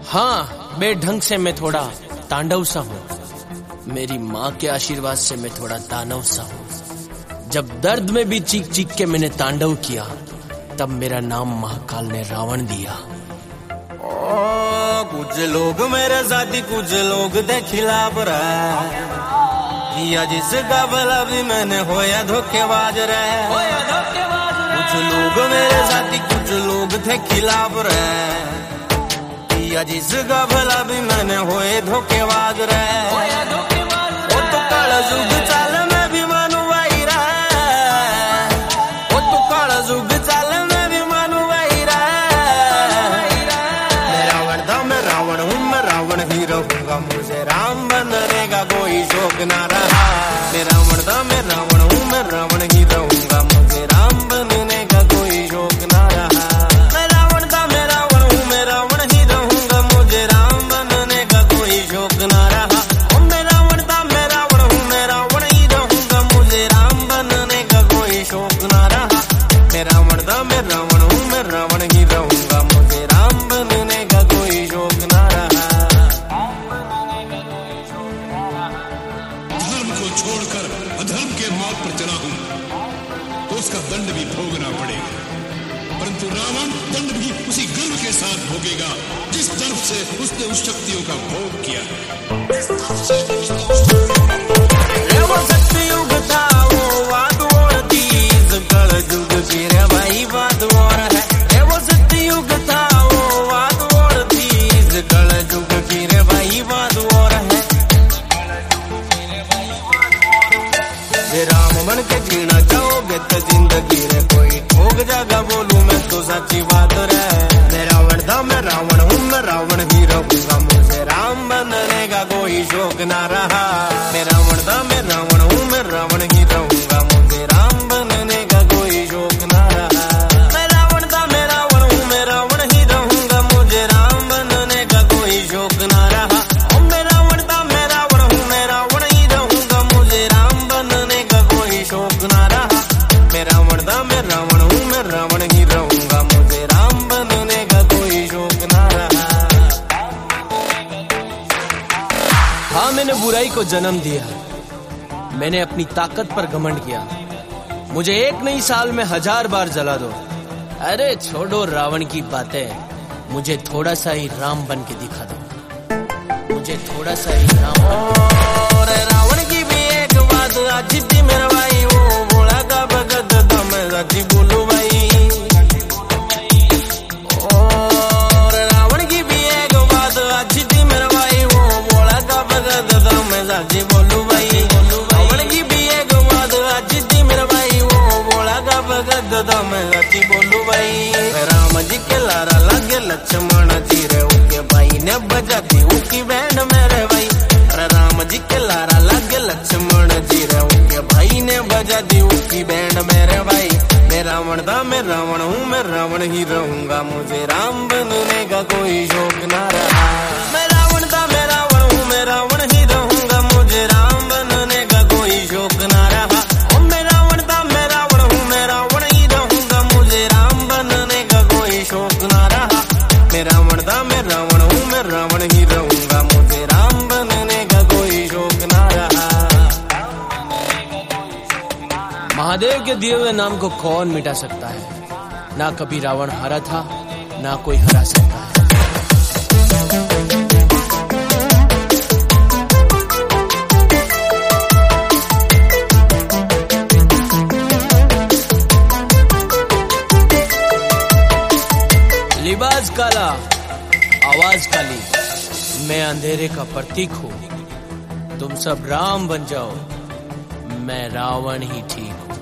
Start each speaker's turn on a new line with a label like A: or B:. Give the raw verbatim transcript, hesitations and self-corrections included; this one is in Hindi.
A: हाँ, बेढंग से मैं थोड़ा तांडव सा हूँ। मेरी माँ के आशीर्वाद से मैं थोड़ा दानव सा हूँ। जब दर्द में भी चीख चीख के मैंने तांडव किया, तब मेरा नाम महाकाल ने रावण दिया।
B: ओ, कुछ लोग मेरे साथी, कुछ लोग दे खिलाफ रहे, किया जिसका भला भी मैंने होया धोखेबाज रहे। कुछ लोग मेरे साथी, कुछ लोग थे खिलाफ रहे, किया जिसका भला भी मैंने होए धोखेबाज रहे। वो तो काला जुग चाल में भी मानू भाई रहे, वो तो काला जुग चाल में भी मानू भाई रहे। मैं रावण था, मैं रावण हूँ, मैं रावण ही रहूंगा, मुझे राम बनने का कोई शौक ना रहा। मैं रावण था, मैं रावण हूँ, मैं रावण ही रहूंगा, मुझे राम बनने का कोई शौक ना रहा। मैं रावण था, मैं रावण हूँ, मैं रावण ही रहूंगा, मुझे राम बनने का कोई शौक ना रहा। मैं रावण था, मैं रावण हूँ, मैं रावण ही रहूंगा, मुझे राम बनने का कोई शौक ना रहा। मैं रावण था, मैं रावण हूँ, मैं रावण ही रहूंगा, मुझे राम बनने का कोई शौक ना रहा।
C: धर्म को छोड़कर अधर्म के मार्ग पर चला हूं तो उसका दंड भी भोगना पड़ेगा, परंतु रावण दंड भी उसी गर्व के साथ भोगेगा जिस तरफ से उसने उस शक्तियों का भोग किया।
B: वो सत्युग था, वो बात और थी, इस कल युग की रे भाई बात और है। वो सत्युग था, वो बात और थी, इस कल युग की रे भाई बात और है। वे राम बन के जीना चाहोगे तो जिंदगी रे कोई ठोक जागा, बोलूं मैं तो सच्ची बात रे। मैं रावण था, मैं रावण हूँ, मैं रावण ही रहूंगा, मुझे राम बनने का कोई शौक ना रहा। मैं रावण था, मैं रावण हूँ, मैं रावण ही रहूंगा, मुझे राम बनने का कोई शौक ना रहा। मैं रावण था, मैं रावण हूँ, मैं रावण ही रहूंगा, मुझे राम बनने का कोई शौक ना रहा। मैं रावण था, मैं रावण हूँ, मैं रावण ही रहूंगा, मुझे राम बनने का कोई शौक ना रहा। मैं रावण था, मैं रावण हूँ, मैं रावण ही रहूंगा, मुझे राम बनने का कोई शौक ना रहा।
A: हाँ, मैंने बुराई को जन्म दिया, मैंने अपनी ताकत पर घमंड किया। मुझे एक नई साल में हजार बार जला दो। अरे छोड़ो रावण की बातें, मुझे थोड़ा सा ही राम बन के दिखा दो, मुझे थोड़ा सा ही राम।
B: और रावण की भी एक बात अच्छी थी मेरा भाई, वो बोला का भगत था, मैं सच्ची बोलूं भाई। और रावण की भी एक बात अच्छी थी मेरा भाई, वो बोला का भगत था, मैं सच्ची बोलूं भाई। रावण की भी एक बात अच्छी थी मेरा भाई, वो बोला का भगत था, मैं सच्ची बोलूं भाई। राम जी के लारा लगे लक्ष्मण जी रे, उनके भाई ने बजाती उनकी बैंड मेरे भाई। अरे राम जी के लारा लगे लक्ष्मण जी रे, उनके भाई ने बजा दी उनकी बैंड मेरे भाई। मैं रावण था, मैं रावण हूँ, मैं रावण ही रहूंगा, मुझे राम बनने का कोई शौक ना रहा। मैं रावण था, मैं रावण हूँ, मैं रावण ही रहूंगा, मुझे राम बनने का कोई शौक ना रहा। मैं रावण था, मैं रावण हूँ, मैं रावण ही रहूंगा, मुझे राम बनने का कोई शौक ना रहा। मैं रावण था, मैं रावण हूँ, मैं रावण ही रहूंगा, मुझे राम बनने का कोई शौक ना रहा।
A: महादेव के दिए हुए नाम को कौन मिटा सकता है? ना कभी रावण हारा था, ना कोई हरा सकता है। लिबास काला, आवाज काली, मैं अंधेरे का प्रतीक हूँ। तुम सब राम बन जाओ, मैं रावण ही ठीक हूँ।